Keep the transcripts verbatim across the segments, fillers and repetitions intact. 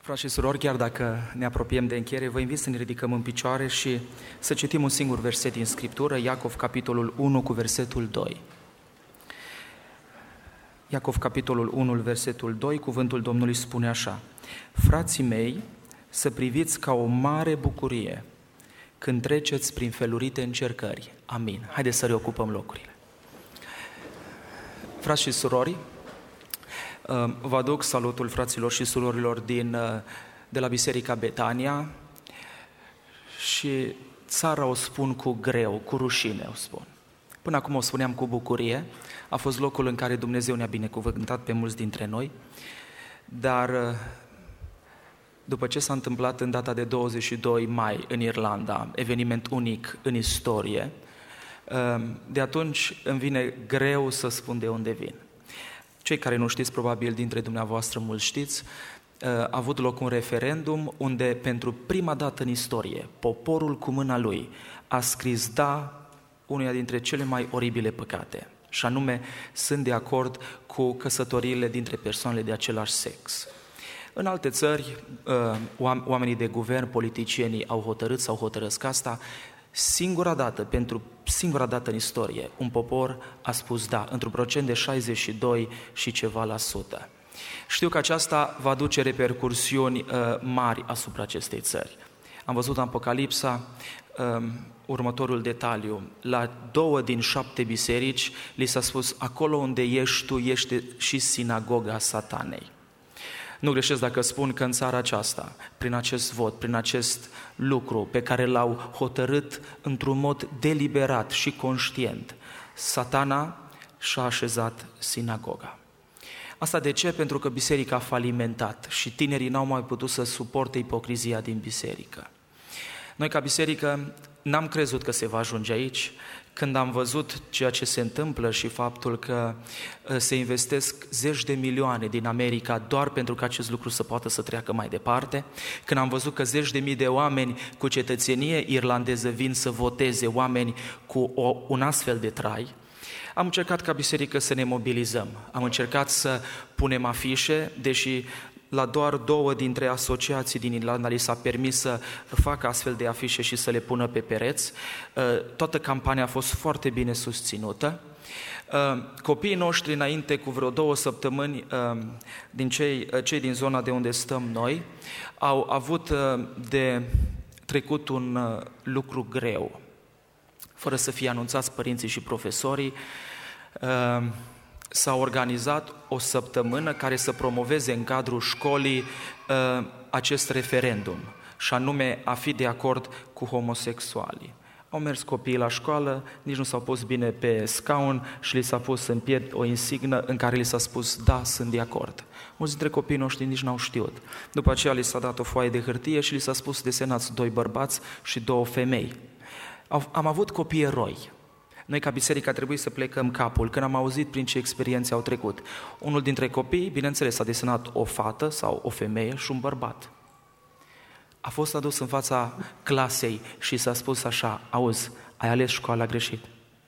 Frați și surori, chiar dacă ne apropiem de încheiere, vă invit să ne ridicăm în picioare și să citim un singur verset din Scriptură, Iacov, capitolul unu, cu versetul doi. Iacov, capitolul unu, versetul doi, cuvântul Domnului spune așa: Frații mei, să priviți ca o mare bucurie când treceți prin felurite încercări. Amin. Haideți să reocupăm locurile. Frați și surori, vă aduc salutul fraților și surorilor din, de la Biserica Betania și țara o spun cu greu, cu rușine o spun. Până acum o spuneam cu bucurie, a fost locul în care Dumnezeu ne-a binecuvântat pe mulți dintre noi, dar după ce s-a întâmplat în data de douăzeci și doi mai în Irlanda, eveniment unic în istorie, de atunci îmi vine greu să spun de unde vin. Cei care nu știți, probabil dintre dumneavoastră mulți știți, a avut loc un referendum unde pentru prima dată în istorie poporul cu mâna lui a scris da unuia dintre cele mai oribile păcate, și anume sunt de acord cu căsătoriile dintre persoanele de același sex. În alte țări, oamenii de guvern, politicienii au hotărât sau hotărăsc asta. Singura dată, pentru singura dată în istorie, un popor a spus da, într-un procent de șaizeci și doi și ceva la sută. Știu că aceasta va duce repercursiuni uh, mari asupra acestei țări. Am văzut în Apocalipsa uh, următorul detaliu. La două din șapte biserici li s-a spus: acolo unde ești tu, ești și sinagoga Satanei. Nu greșesc dacă spun că în țara aceasta, prin acest vot, prin acest lucru pe care l-au hotărât într-un mod deliberat și conștient, Satana și-a așezat sinagoga. Asta de ce? Pentru că biserica a falimentat și tinerii n-au mai putut să suporte ipocrizia din biserică. Noi ca biserică n-am crezut că se va ajunge aici. Când am văzut ceea ce se întâmplă și faptul că se investesc zeci de milioane din America doar pentru că acest lucru să poată să treacă mai departe, când am văzut că zeci de mii de oameni cu cetățenie irlandeză vin să voteze, oameni cu o, un astfel de trai, am încercat ca biserică să ne mobilizăm. Am încercat să punem afișe, deși la doar două dintre asociații din Irlanda li s-a permis să facă astfel de afișe și să le pună pe pereți. Toată campania a fost foarte bine susținută. Copiii noștri, înainte cu vreo două săptămâni, din cei, cei din zona de unde stăm noi, au avut de trecut un lucru greu. Fără să fie anunțați părinții și profesorii, s-a organizat o săptămână care să promoveze în cadrul școlii uh, acest referendum, și anume a fi de acord cu homosexualii. Au mers copiii la școală, nici nu s-au pus bine pe scaun și li s-a pus în piept o insignă în care li s-a spus da, sunt de acord. Mulți dintre copiii noștri nici n-au știut. După aceea li s-a dat o foaie de hârtie și li s-a spus desenați doi bărbați și două femei. Am avut copii eroi. Noi ca biserică a trebuit să plecăm capul când am auzit prin ce experiențe au trecut. Unul dintre copii, bineînțeles, a desenat o fată sau o femeie și un bărbat. A fost adus în fața clasei și s-a spus așa: auzi, ai ales școala greșit.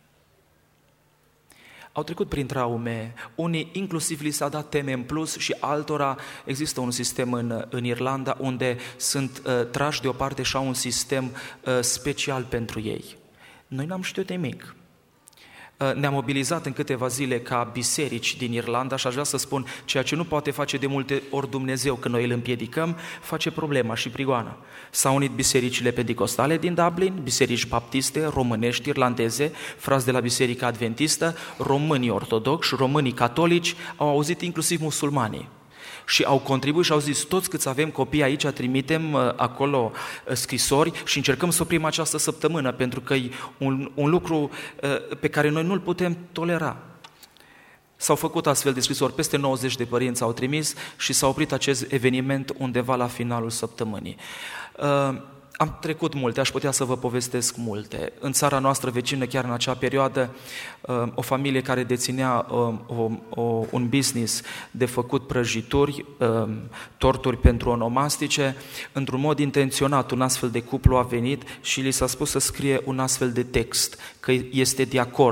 Au trecut prin traume, unii inclusiv li s-a dat teme în plus și altora există un sistem în, în Irlanda unde sunt uh, trași deoparte și au un sistem uh, special pentru ei. Noi n-am știut nimic. Ne-am mobilizat în câteva zile ca biserici din Irlanda și aș vrea să spun, ceea ce nu poate face de multe ori Dumnezeu când noi îl împiedicăm, face problema și prigoana. S-au unit bisericile penticostale din Dublin, biserici baptiste, românești, irlandeze, frați de la Biserica Adventistă, românii ortodoxi, românii catolici, au auzit inclusiv musulmanii. Și au contribuit și au zis: toți câți avem copii aici, trimitem acolo scrisori și încercăm să oprim această săptămână, pentru că e un, un lucru pe care noi nu-l putem tolera. S-au făcut astfel de scrisori, peste nouăzeci de părinți au trimis și s-a oprit acest eveniment undeva la finalul săptămânii. Am trecut multe, aș putea să vă povestesc multe. În țara noastră vecină, chiar în acea perioadă, o familie care deținea o, o, un business de făcut prăjituri, torturi pentru onomastice, într-un mod intenționat, un astfel de cuplu a venit și li s-a spus să scrie un astfel de text, că este de acord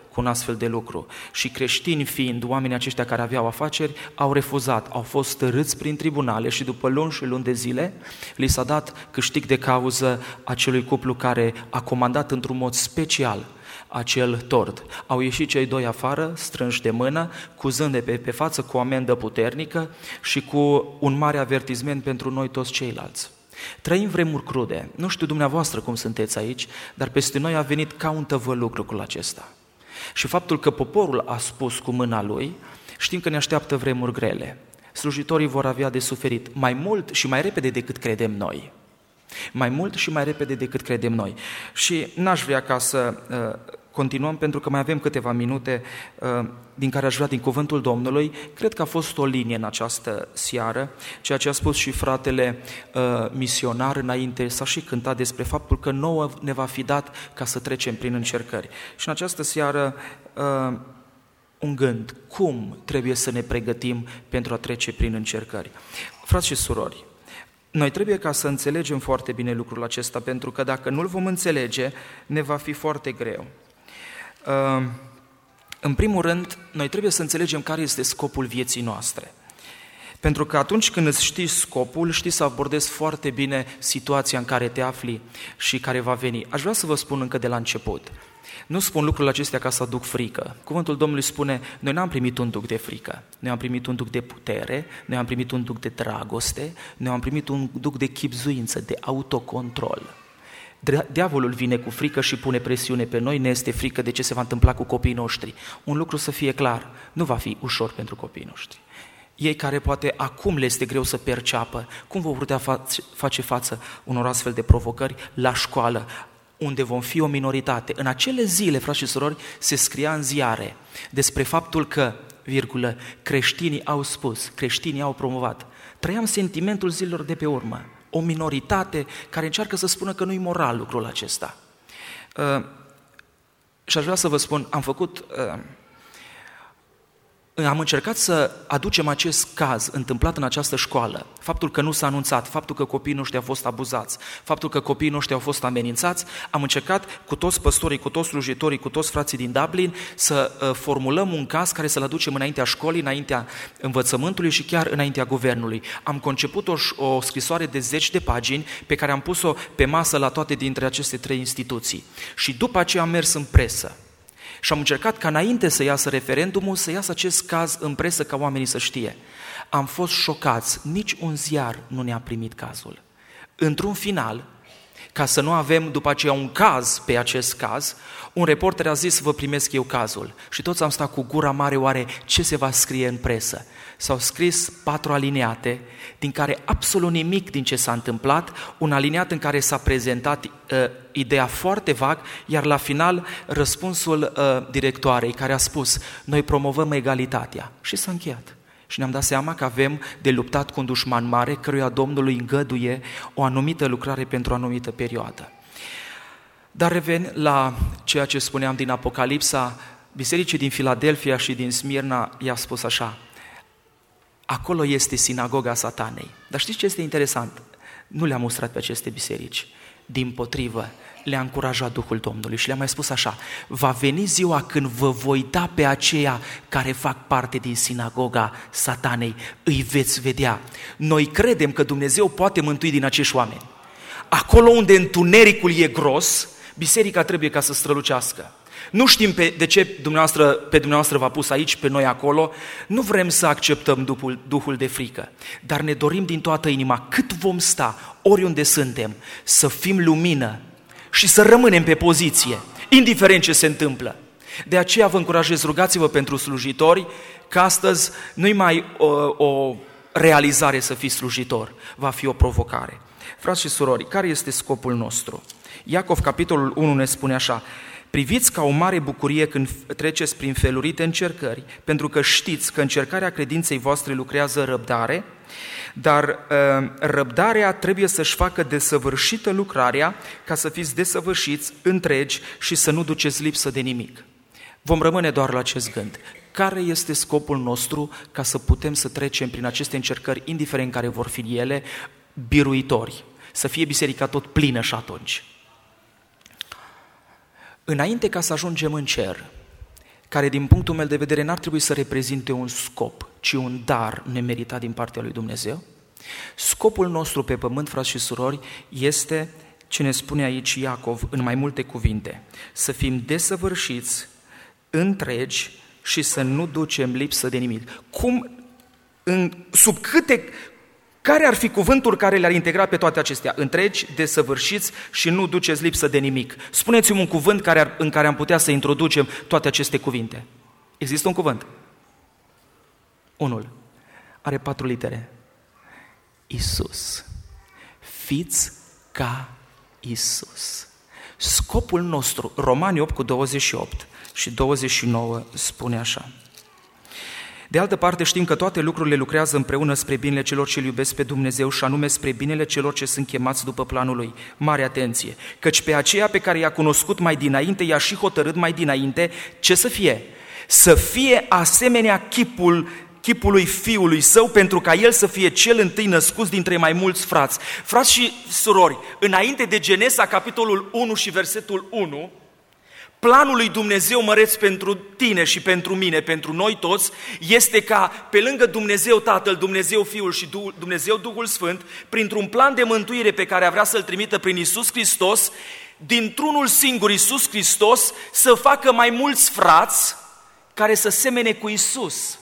cu un astfel de lucru. Și creștini fiind, oamenii aceștia care aveau afaceri, au refuzat, au fost târâți prin tribunale și după luni și luni de zile li s-a dat câștig de cauză acelui cuplu care a comandat într-un mod special acel tort. Au ieșit cei doi afară, strânși de mână, cuzând de pe, pe față cu o amendă puternică și cu un mare avertisment pentru noi toți ceilalți. Trăim vremuri crude. Nu știu dumneavoastră cum sunteți aici, dar peste noi a venit ca un tăvăluc lucrul acesta. Și faptul că poporul a spus cu mâna lui, știm că ne așteaptă vremuri grele. Slujitorii vor avea de suferit mai mult și mai repede decât credem noi. Mai mult și mai repede decât credem noi. Și n-aș vrea ca să uh, continuăm, pentru că mai avem câteva minute uh, din care aș vrea din cuvântul Domnului. Cred că a fost o linie în această seară, ceea ce a spus și fratele uh, misionar înainte, s-a și cântat despre faptul că nouă ne va fi dat ca să trecem prin încercări. Și în această seară uh, un gând, cum trebuie să ne pregătim pentru a trece prin încercări. Frați și surori, noi trebuie ca să înțelegem foarte bine lucrul acesta, pentru că dacă nu-l vom înțelege, ne va fi foarte greu. În primul rând, noi trebuie să înțelegem care este scopul vieții noastre. Pentru că atunci când îți știi scopul, știi să abordezi foarte bine situația în care te afli și care va veni. Aș vrea să vă spun încă de la început. Nu spun lucrurile acestea ca să aduc frică. Cuvântul Domnului spune, noi n-am primit un duc de frică, noi am primit un duc de putere, noi am primit un duc de dragoste, noi am primit un duc de chibzuință, de autocontrol. Diavolul vine cu frică și pune presiune pe noi, ne este frică de ce se va întâmpla cu copiii noștri. Un lucru să fie clar, nu va fi ușor pentru copiii noștri. Ei care poate acum le este greu să perceapă, cum vor putea face față unor astfel de provocări la școală, unde vom fi o minoritate. În acele zile, frați și surori, se scria în ziare despre faptul că, virgulă, creștinii au spus, creștinii au promovat. Trăiam sentimentul zilelor de pe urmă. O minoritate care încearcă să spună că nu-i moral lucrul acesta. Uh, și aș vrea să vă spun, am făcut... Uh, Am încercat să aducem acest caz întâmplat în această școală, faptul că nu s-a anunțat, faptul că copiii noștri au fost abuzați, faptul că copiii noștri au fost amenințați. Am încercat cu toți păstorii, cu toți slujitorii, cu toți frații din Dublin să uh, formulăm un caz care să-l aducem înaintea școlii, înaintea învățământului și chiar înaintea guvernului. Am conceput o, o scrisoare de zeci de pagini pe care am pus-o pe masă la toate dintre aceste trei instituții. Și după aceea am mers în presă. Și am încercat ca înainte să iasă referendumul, să iasă acest caz în presă ca oamenii să știe. Am fost șocați, nici un ziar nu ne-a primit cazul. Într-un final, ca să nu avem după aceea un caz pe acest caz, un reporter a zis, vă primesc eu cazul. Și toți am stat cu gura mare, oare ce se va scrie în presă? S-au scris patru alineate, din care absolut nimic din ce s-a întâmplat, un alineat în care s-a prezentat uh, ideea foarte vag, iar la final răspunsul uh, directoarei care a spus, noi promovăm egalitatea. Și s-a încheiat. Și ne-am dat seama că avem de luptat cu un dușman mare, căruia Domnului îngăduie o anumită lucrare pentru o anumită perioadă. Dar revin la ceea ce spuneam din Apocalipsa, bisericii din Filadelfia și din Smirna i-a spus așa, acolo este sinagoga Satanei. Dar știți ce este interesant? Nu le-a mustrat pe aceste biserici. Dimpotrivă, le-a încurajat Duhul Domnului și le-a mai spus așa, va veni ziua când vă voi da pe aceia care fac parte din sinagoga Satanei, îi veți vedea. Noi credem că Dumnezeu poate mântui din acești oameni. Acolo unde întunericul e gros, biserica trebuie ca să strălucească. Nu știm pe, de ce dumneavoastră, pe dumneavoastră v-a pus aici, pe noi acolo, nu vrem să acceptăm Duhul, Duhul de frică, dar ne dorim din toată inima, cât vom sta, oriunde suntem, să fim lumină și să rămânem pe poziție, indiferent ce se întâmplă. De aceea vă încurajez, rugați-vă pentru slujitori, că astăzi nu-i mai o, o realizare să fii slujitor, va fi o provocare. Frați și surori, care este scopul nostru? Iacov, capitolul unu, ne spune așa, priviți ca o mare bucurie când treceți prin felurite încercări, pentru că știți că încercarea credinței voastre lucrează răbdare, dar uh, răbdarea trebuie să-și facă desăvârșită lucrarea ca să fiți desăvârșiți, întregi și să nu duceți lipsă de nimic. Vom rămâne doar la acest gând. Care este scopul nostru ca să putem să trecem prin aceste încercări, indiferent care vor fi ele, biruitori? Să fie biserica tot plină și atunci. Înainte ca să ajungem în cer, care din punctul meu de vedere n-ar trebui să reprezinte un scop, ci un dar nemeritat din partea lui Dumnezeu. Scopul nostru pe pământ, frați și surori, este ce ne spune aici Iacov în mai multe cuvinte: să fim desăvârșiți, întregi și să nu ducem lipsă de nimic. Cum, în, sub câte, care ar fi cuvântul care le-ar integra pe toate acestea? Întregi, desăvârșiți și nu duceți lipsă de nimic. Spuneți-mi un cuvânt care ar, în care am putea să introducem toate aceste cuvinte. Există un cuvânt? Unul. Are patru litere. Iisus. Fiți ca Iisus. Scopul nostru, Romani opt cu douăzeci și opt și douăzeci și nouă spune așa: de altă parte știm că toate lucrurile lucrează împreună spre binele celor ce îl iubesc pe Dumnezeu și anume spre binele celor ce sunt chemați după planul Lui. Mare atenție! Căci pe aceea pe care i-a cunoscut mai dinainte, i-a și hotărât mai dinainte ce să fie? Să fie asemenea chipul chipului Fiului Său, pentru ca El să fie cel întâi născut dintre mai mulți frați. Frați și surori, înainte de Genesa, capitolul unu și versetul unu, planul lui Dumnezeu măreț pentru tine și pentru mine, pentru noi toți, este ca pe lângă Dumnezeu Tatăl, Dumnezeu Fiul și Dumnezeu Duhul Sfânt, printr-un plan de mântuire pe care a vrea să-L trimită prin Iisus Hristos, dintr-unul singur, Iisus Hristos, să facă mai mulți frați care să semene cu Iisus.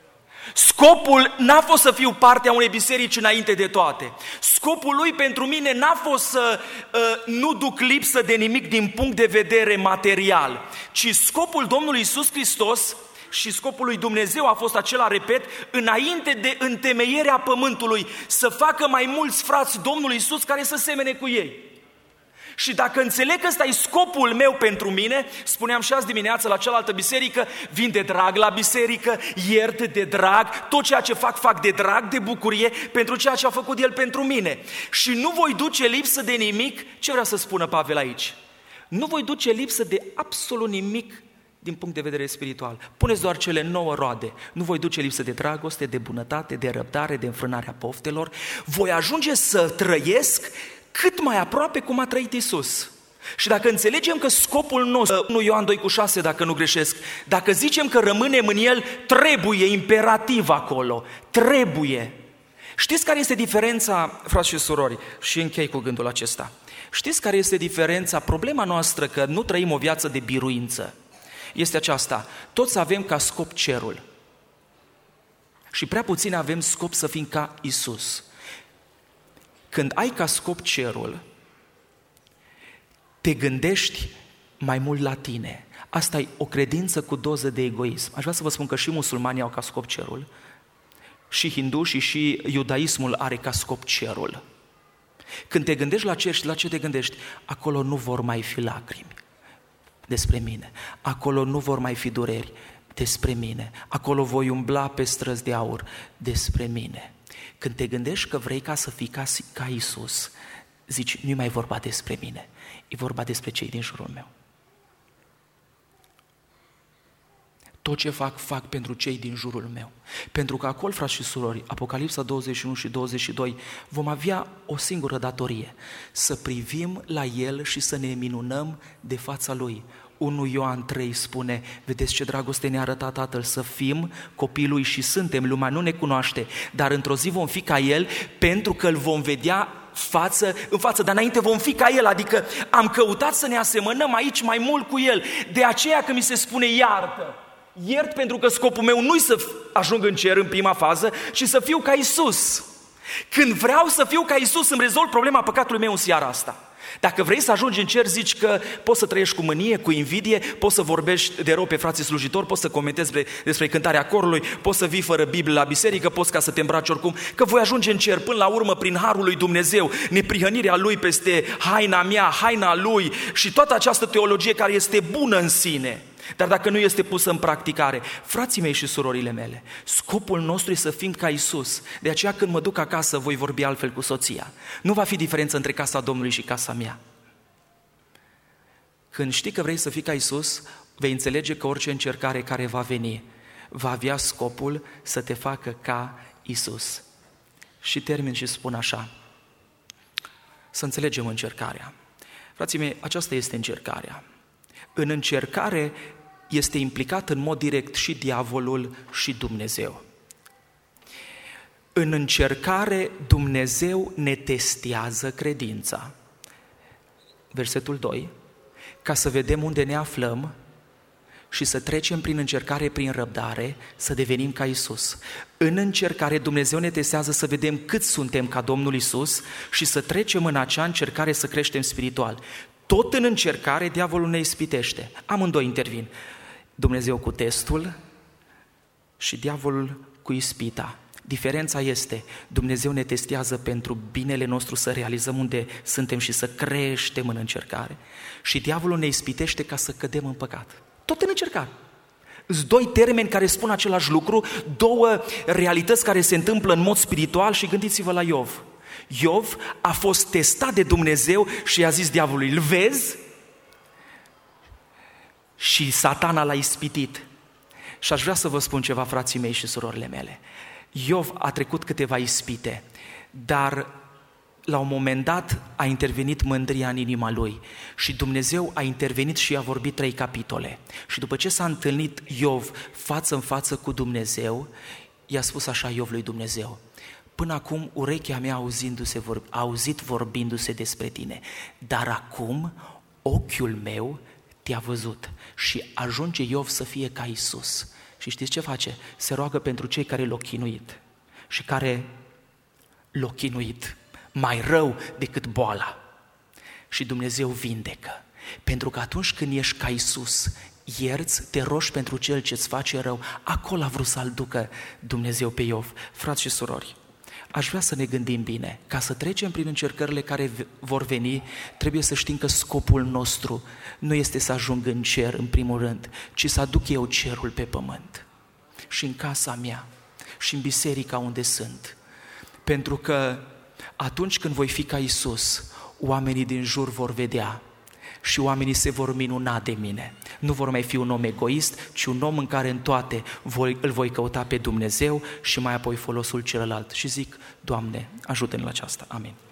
Scopul n-a fost să fiu parte a unei biserici înainte de toate. Scopul lui pentru mine n-a fost să uh, nu duc lipsă de nimic din punct de vedere material, ci scopul Domnului Iisus Hristos și scopul lui Dumnezeu a fost acela, repet, înainte de întemeierea pământului, să facă mai mulți frați Domnului Iisus care să semene cu ei. Și dacă înțeleg că ăsta e scopul meu pentru mine, spuneam și azi dimineață la cealaltă biserică, vin de drag la biserică, iert de drag, tot ceea ce fac, fac de drag, de bucurie, pentru ceea ce a făcut El pentru mine. Și nu voi duce lipsă de nimic, ce vrea să spună Pavel aici? Nu voi duce lipsă de absolut nimic din punct de vedere spiritual. Puneți doar cele nouă roade. Nu voi duce lipsă de dragoste, de bunătate, de răbdare, de înfrânarea poftelor. Voi ajunge să trăiesc cât mai aproape cum a trăit Iisus. Și dacă înțelegem că scopul nostru, unu Ioan doi cu șase, dacă nu greșesc, dacă zicem că rămânem în El, trebuie, imperativ acolo, trebuie. Știți care este diferența, frați și surori, și închei cu gândul acesta. Știți care este diferența? Problema noastră că nu trăim o viață de biruință este aceasta: toți avem ca scop cerul și prea puțin avem scop să fim ca Iisus. Când ai ca scop cerul, te gândești mai mult la tine. Asta e o credință cu doză de egoism. Aș vrea să vă spun că și musulmanii au ca scop cerul, și hindușii și iudaismul are ca scop cerul. Când te gândești la cer, și la ce te gândești? Acolo nu vor mai fi lacrimi despre mine. Acolo nu vor mai fi dureri despre mine. Acolo voi umbla pe străzi de aur despre mine. Când te gândești că vrei ca să fii ca, ca Iisus, zici, nu-i mai vorba despre mine, e vorba despre cei din jurul meu. Tot ce fac, fac pentru cei din jurul meu. Pentru că acolo, frați și surori, Apocalipsa douăzeci și unu și douăzeci și doi, vom avea o singură datorie: să privim la El și să ne minunăm de fața Lui. unu Ioan trei spune: vedeți ce dragoste ne-a arătat Tatăl, să fim copii Lui și suntem, lumea nu ne cunoaște, dar într-o zi vom fi ca El, pentru că Îl vom vedea față în față, dar înainte vom fi ca El, adică am căutat să ne asemănăm aici mai mult cu El. De aceea că mi se spune iartă, iert, pentru că scopul meu nu-i să ajung în cer în prima fază, ci să fiu ca Iisus. Când vreau să fiu ca Iisus, îmi rezolv problema păcatului meu în seara asta. Dacă vrei să ajungi în cer, zici că poți să trăiești cu mânie, cu invidie, poți să vorbești de rău pe frații slujitori, poți să comentezi despre cântarea corului, poți să vii fără Biblie la biserică, poți ca să te îmbraci oricum, că voi ajunge în cer până la urmă prin harul lui Dumnezeu, neprihănirea Lui peste haina mea, haina Lui și toată această teologie care este bună în sine. Dar dacă nu este pusă în practicare, frații mei și surorile mele, scopul nostru este să fim ca Iisus. De aceea când mă duc acasă voi vorbi altfel cu soția. Nu va fi diferență între casa Domnului și casa mea. Când știi că vrei să fii ca Iisus, vei înțelege că orice încercare care va veni va avea scopul să te facă ca Iisus. Și termin și spun așa: să înțelegem încercarea. Frații mei, aceasta este încercarea. În încercare este implicat în mod direct și diavolul și Dumnezeu. În încercare, Dumnezeu ne testează credința. Versetul doi, ca să vedem unde ne aflăm și să trecem prin încercare, prin răbdare, să devenim ca Iisus. În încercare, Dumnezeu ne testează să vedem cât suntem ca Domnul Iisus și să trecem în acea încercare să creștem spiritual. Tot în încercare, diavolul ne ispitește. Amândoi intervin. Dumnezeu cu testul și diavolul cu ispita. Diferența este, Dumnezeu ne testează pentru binele nostru să realizăm unde suntem și să creștem în încercare. Și diavolul ne ispitește ca să cădem în păcat. Tot în încercare. Sunt doi termeni care spun același lucru, două realități care se întâmplă în mod spiritual și gândiți-vă la Iov. Iov a fost testat de Dumnezeu și i-a zis diavolului, îl vezi? Și Satana l-a ispitit. Și aș vrea să vă spun ceva, frații mei și surorile mele. Iov a trecut câteva ispite, dar la un moment dat a intervenit mândria în inima lui și Dumnezeu a intervenit și i-a vorbit trei capitole. Și după ce s-a întâlnit Iov față în față cu Dumnezeu, i-a spus așa Iov lui Dumnezeu, până acum urechea mea auzindu-se, a auzit vorbindu-se despre tine, dar acum ochiul meu te-a văzut. Și ajunge Iov să fie ca Iisus. Și știți ce face? Se roagă pentru cei care l-au chinuit și care l-au chinuit mai rău decât boala. Și Dumnezeu vindecă. Pentru că atunci când ești ca Iisus, ierți, te rogi pentru cel ce-ți face rău, acolo a vrut să-l ducă Dumnezeu pe Iov. Frați și surori, aș vrea să ne gândim bine. Ca să trecem prin încercările care vor veni, trebuie să știm că scopul nostru nu este să ajung în cer în primul rând, ci să aduc eu cerul pe pământ. Și în casa mea, și în biserica unde sunt. Pentru că atunci când voi fi ca Iisus, oamenii din jur vor vedea și oamenii se vor minuna de mine. Nu vor mai fi un om egoist, ci un om în care în toate voi, îl voi căuta pe Dumnezeu și mai apoi folosul celălalt. Și zic, Doamne, ajută-ne la aceasta. Amin.